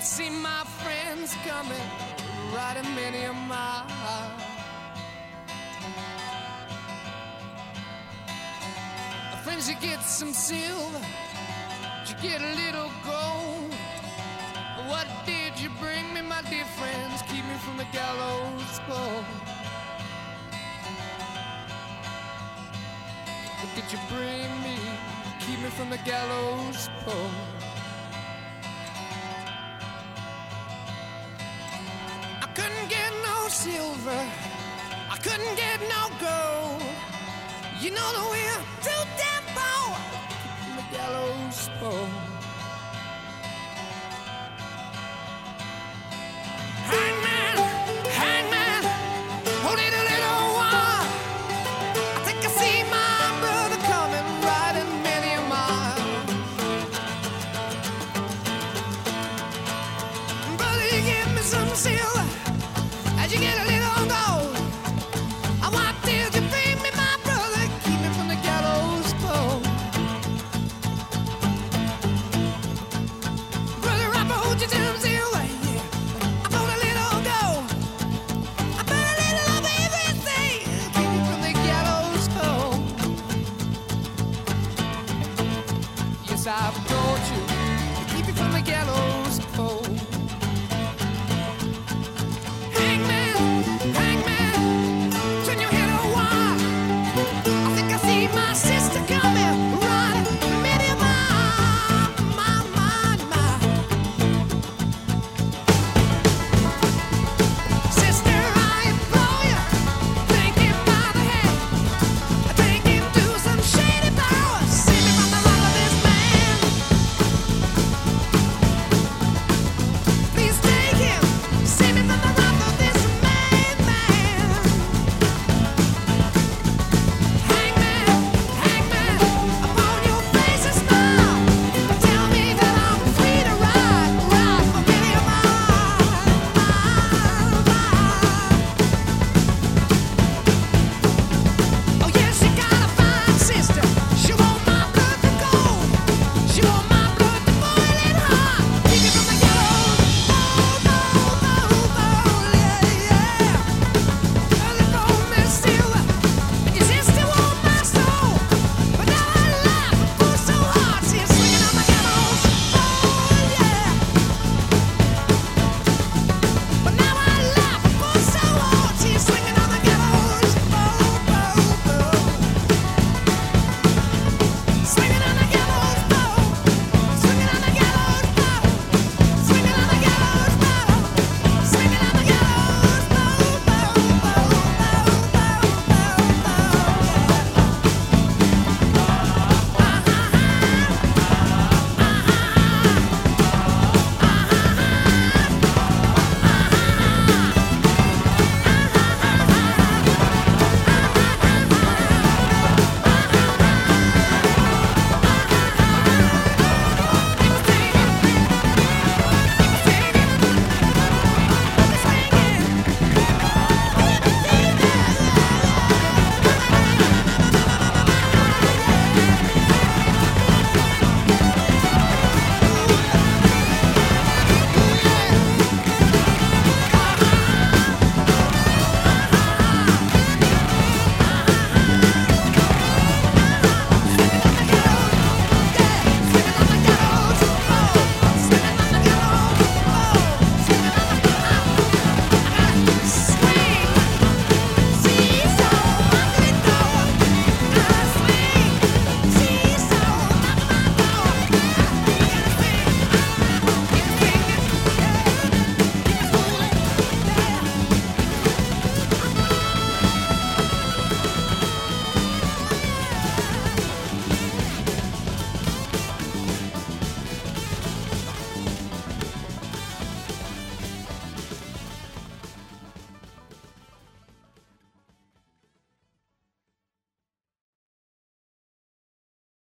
see my friends coming, riding many a mile. Friends, you get some silver, you get a little gold. What did you bring me, my dear friends? Keep me from the gallows pole. What did you bring me? Keep me from the gallows pole. I couldn't get no silver, I couldn't get no gold. You know that we're too damn poor from the gallows pole. Hangman, hangman, hold it a little while. I think I see my brother coming, riding many a mile. Brother, you give me some silver as you get a little gold. What did you bring me, my brother? Keep me from the gallows pole. Brother, I brought you some silver, yeah. I brought a little gold. I brought a little of everything. Keep me from the gallows pole. Yes, I've brought you